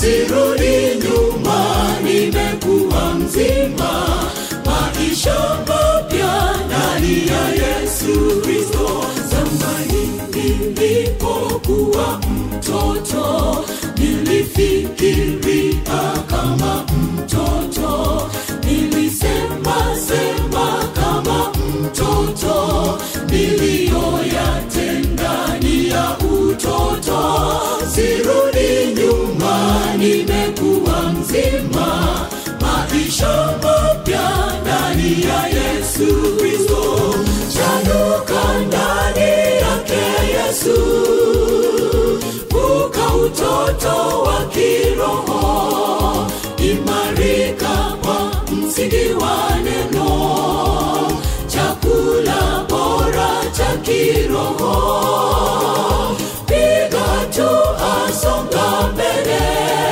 sirudi nyuma, nimekuwa mzima, maisha mapya ndani ya Yesu Kristo. Zamani nilipokuwa mtoto, nilifikiria kama mtoto, nilisema kama mtoto, niliyoyatenda ni ya utoto. Sirudi nyuma, nimekuwa mzima, maisha mapya ndani ya Yesu Kristo. Chanuka ndani yake Yesu, vuka utoto wa kiroho, imarika kwa msingi wa neno, chakula bora cha kiroho. Piga hatua, songa mbele,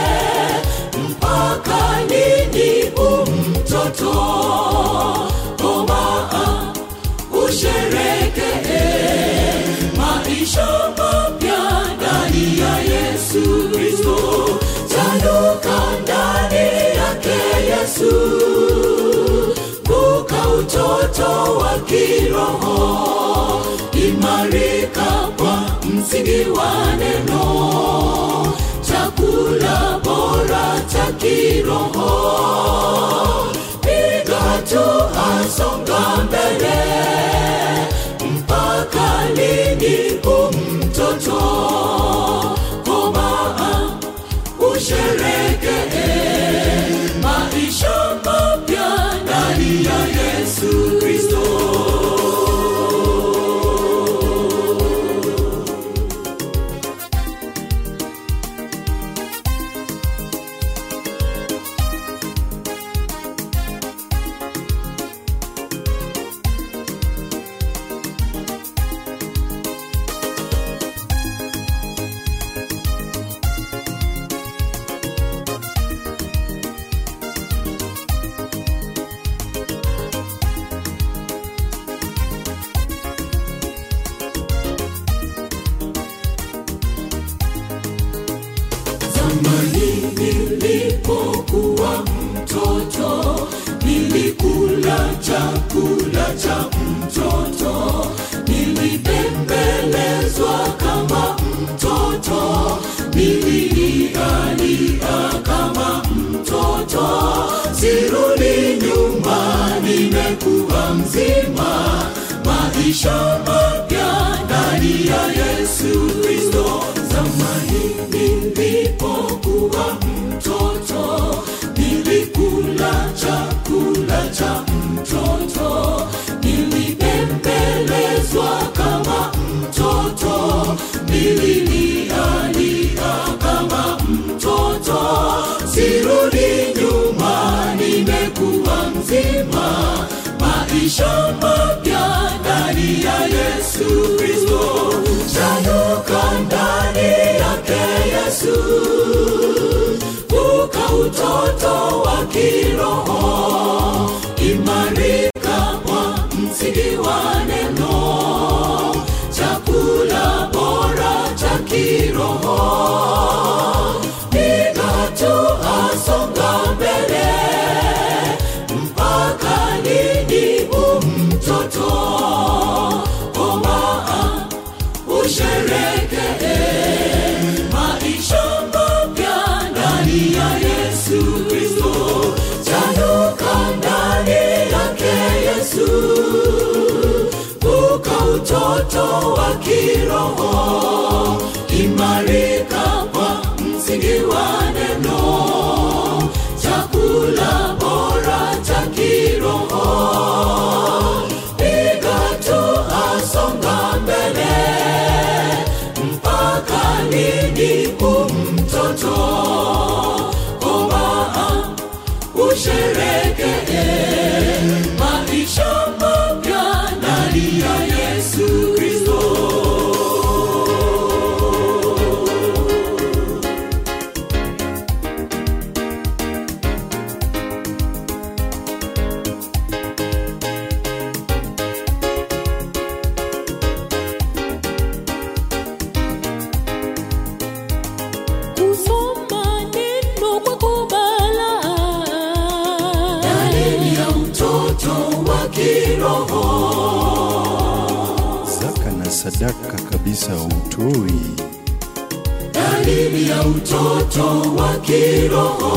mpaka lini umtoto? Komaa, usherehekee maisha mapya ndani ya Yesu Kristo. Tanuka ndani yake Yesu, vuka utoto wa kiroho, imarika kwa msingi wa neno, chakula bora cha kiroho. Piga hatua, songa mbele, mpaka lini umtoto? Komaa, usherehekee maisha mapya ndani ya Yesu Kristo. Zamani nilipokuwa mtoto, nilikula chakula cha mtoto, nilibembelezwa kama mtoto, nililia kama mtoto. Sirudi nyuma, nimekuwa mzima, maisha mapya ndani ya Yesu Kristo. Zamani nilipokuwa mtoto, nilikula chakula cha mtoto, nilibembelezwa kama mtoto, nililia kama mtoto. Sirudi nyuma, nimekuwa mzima, maisha mapya ndani ya Yesu Kristo. Chanuka ndani yake Yesu, vuka utoto wa kiroho, imarika kwa msingi wa neno, chakula bora cha kiroho. Piga hatua, songa mbele, mpaka lini umtoto? Komaa, usherehekee maisha mapya ndani ya Yesu Kristo. Chanuka ndani yake Yesu, vuka utoto wa kiroho, imarika kwa msingi wa neno, chakula bora cha kiroho. Piga hatua, songa mbele, mpaka lini umtoto? Komaa, usherehekee maisha mapya ndani ya Yesu Kristo. Kusoma neno kiroho. Zaka na sadaka kabisa utoi, dalili ya utoto wa kiroho.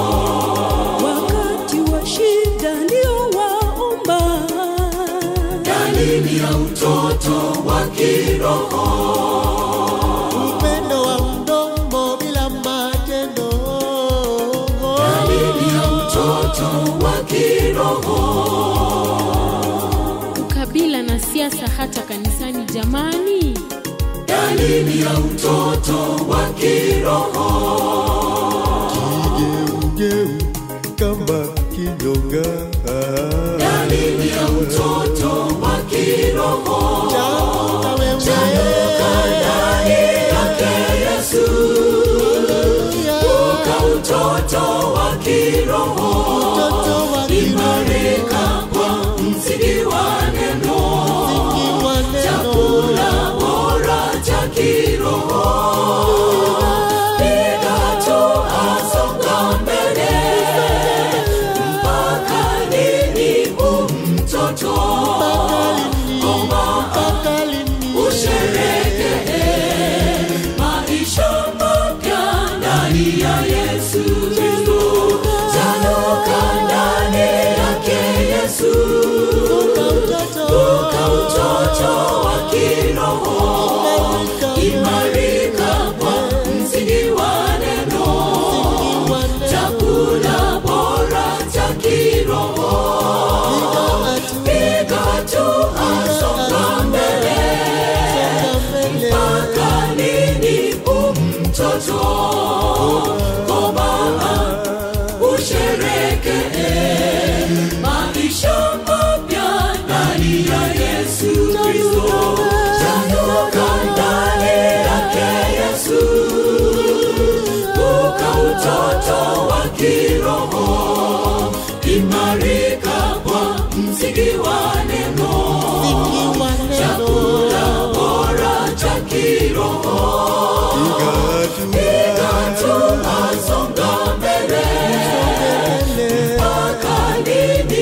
Wakati wa shida ndio waomba, dalili ya utoto wa kiroho. Upendo wa mdomo bila matendo, dalili ya utoto wa kiroho. ukabila na siasa hata kanisani jamani, dalili ya utoto wa kiroho. Kigeugeu kama kinyonga, dalili ya utoto wa kiroho. Chanuka ndani yake Yesu, utoto wa kiroho. Imarika kwa msingi wa neno, chakula bora cha kiroho. Piga tu asonga mbele, mpaka lini mtoto? Usherehekee maisha mapya ndani ya Yesu Kristo. Zanuka ndani yake Yesu, uka utoto wa kiroho. Imarika kwa msingi wa neno, chakula bora cha kiroho. Piga tu asonga mbele, mpaka lini mtoto? Komaa usherehekee maisha mapya ndani ya Yesu Kristo. Zanuka ndani yake Yesu, uka utoto wa kiroho. Imarika kwa msingi wa neno, chakula bora cha kiroho. Piga tu asonga mbele, mpaka lini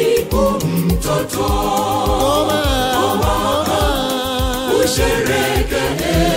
mtoto? Usherehekee